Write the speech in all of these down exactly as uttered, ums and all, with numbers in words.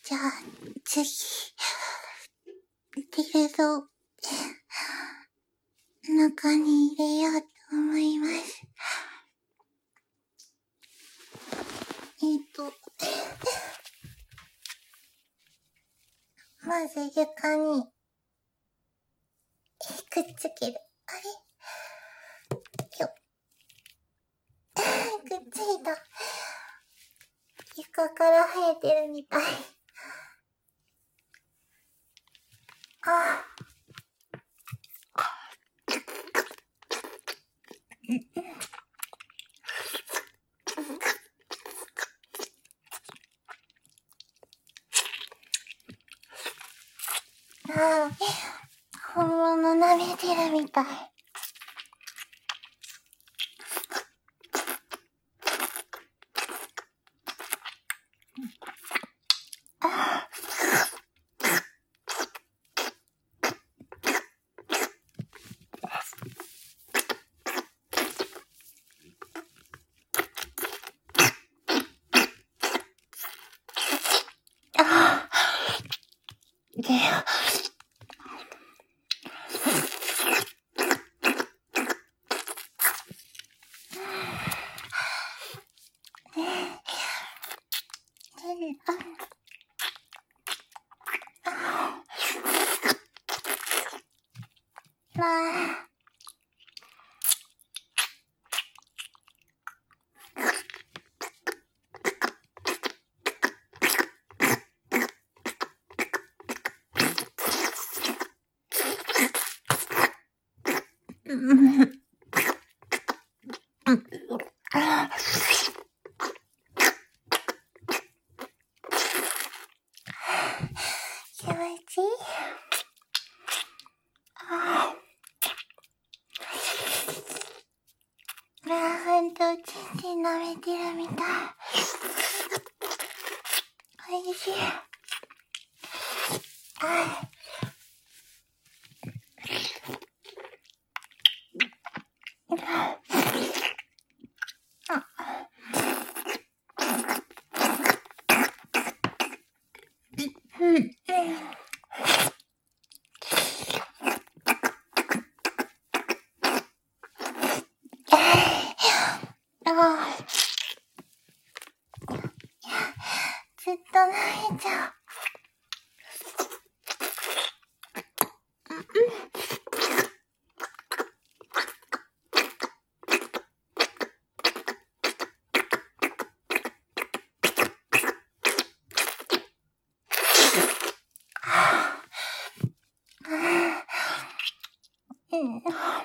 じゃあ、次、ディルド、中に入れようと思います。えっと、まず床に、くっつける。あれよっ。くっついた。床から生えてるみたい。ああ。ああ、本物舐めてるみたい。ああ。ああ。で、まあ、うん。気持ちいい。ああ。ああ、ほんと、ちんちん舐めてるみたい。おいしい。ああ。うん。ああ。ずっと舐めちゃう。うん。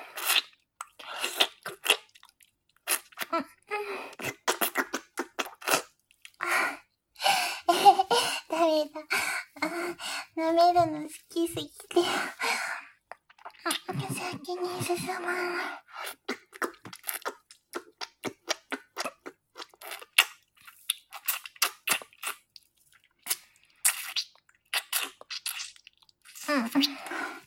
ダメだ。舐めるの好きすぎて。先に進まない。うん。